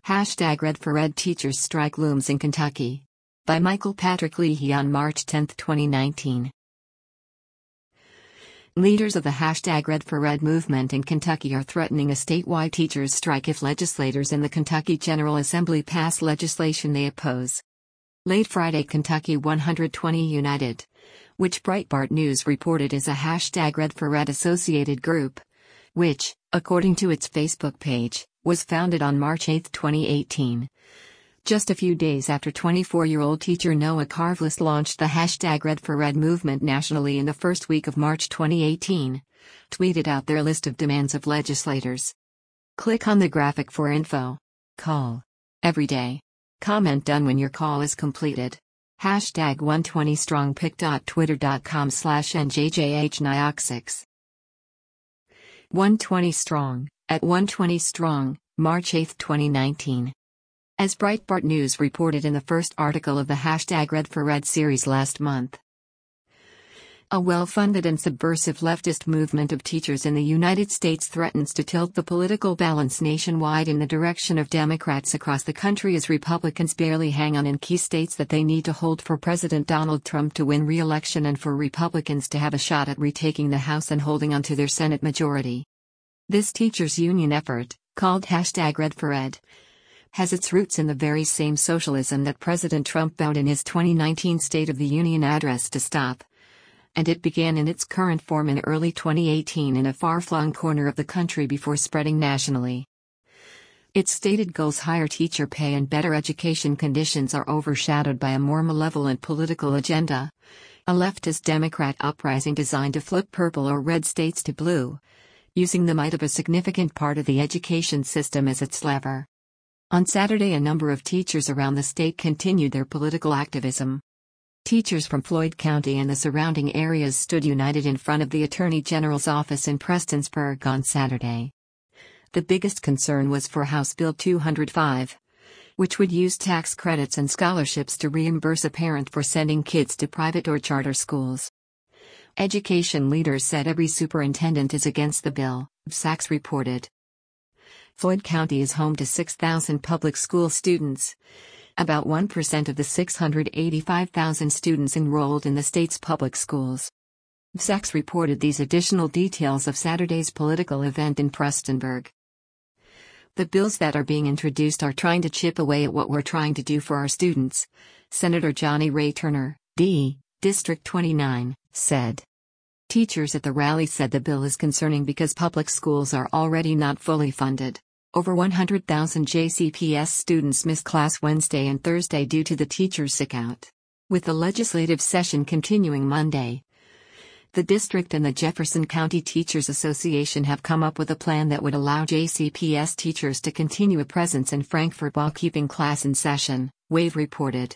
Hashtag Red for Ed Teachers Strike Looms in Kentucky. By Michael Patrick Leahy on March 10, 2019. Leaders of the hashtag Red for Ed movement in Kentucky are threatening a statewide teachers' strike if legislators in the Kentucky General Assembly pass legislation they oppose. Late Friday, Kentucky 120 United, which Breitbart News reported is a hashtag Red for Ed associated group, which, according to its Facebook page, was founded on March 8, 2018. Just a few days after 24-year-old teacher Noah Carvless launched the hashtag Red for Ed movement nationally in the first week of March 2018, tweeted out their list of demands of legislators. Click on the graphic for info. Call. Every day. Comment done when your call is completed. Hashtag 120strong.twitter.com/njjhniox6. 120 Strong, at 120 Strong, March 8, 2019. As Breitbart News reported in the first article of the hashtag Red for Ed series last month, a well-funded and subversive leftist movement of teachers in the United States threatens to tilt the political balance nationwide in the direction of Democrats across the country as Republicans barely hang on in key states that they need to hold for President Donald Trump to win re-election and for Republicans to have a shot at retaking the House and holding onto their Senate majority. This teachers' union effort, called hashtag Red for Ed, has its roots in the very same socialism that President Trump vowed in his 2019 State of the Union address to stop. And it began in its current form in early 2018 in a far-flung corner of the country before spreading nationally. Its stated goals, higher teacher pay and better education conditions, are overshadowed by a more malevolent political agenda, a leftist Democrat uprising designed to flip purple or red states to blue, using the might of a significant part of the education system as its lever. On Saturday, a number of teachers around the state continued their political activism. Teachers from Floyd County and the surrounding areas stood united in front of the Attorney General's office in Prestonsburg on Saturday. The biggest concern was for House Bill 205, which would use tax credits and scholarships to reimburse a parent for sending kids to private or charter schools. Education leaders said every superintendent is against the bill, Sachs reported. Floyd County is home to 6,000 public school students, about 1% of the 685,000 students enrolled in the state's public schools. Sachs reported these additional details of Saturday's political event in Prestonsburg. The bills that are being introduced are trying to chip away at what we're trying to do for our students, Senator Johnny Ray Turner, D. District 29, said. Teachers at the rally said the bill is concerning because public schools are already not fully funded. Over 100,000 JCPS students missed class Wednesday and Thursday due to the teachers' sickout. With the legislative session continuing Monday, the district and the Jefferson County Teachers Association have come up with a plan that would allow JCPS teachers to continue a presence in Frankfort while keeping class in session, Wave reported.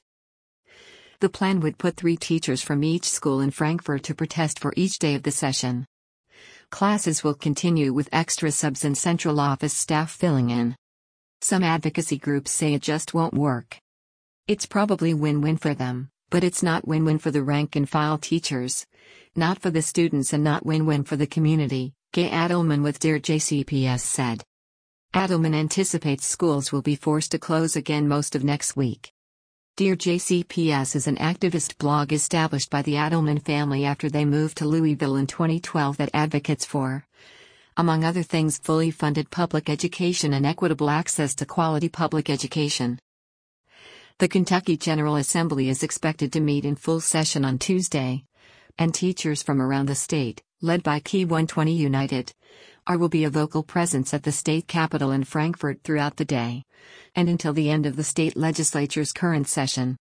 The plan would put 3 teachers from each school in Frankfort to protest for each day of the session. Classes will continue with extra subs and central office staff filling in. Some advocacy groups say it just won't work. It's probably win-win for them, but it's not win-win for the rank-and-file teachers, not for the students, and not win-win for the community, Gay Adelman with Dear JCPS said. Adelman anticipates schools will be forced to close again most of next week. Dear JCPS is an activist blog established by the Adelman family after they moved to Louisville in 2012 that advocates for, among other things, fully funded public education and equitable access to quality public education. The Kentucky General Assembly is expected to meet in full session on Tuesday, and teachers from around the state, led by Key 120 United, will be a vocal presence at the state capitol in Frankfort throughout the day, and until the end of the state legislature's current session.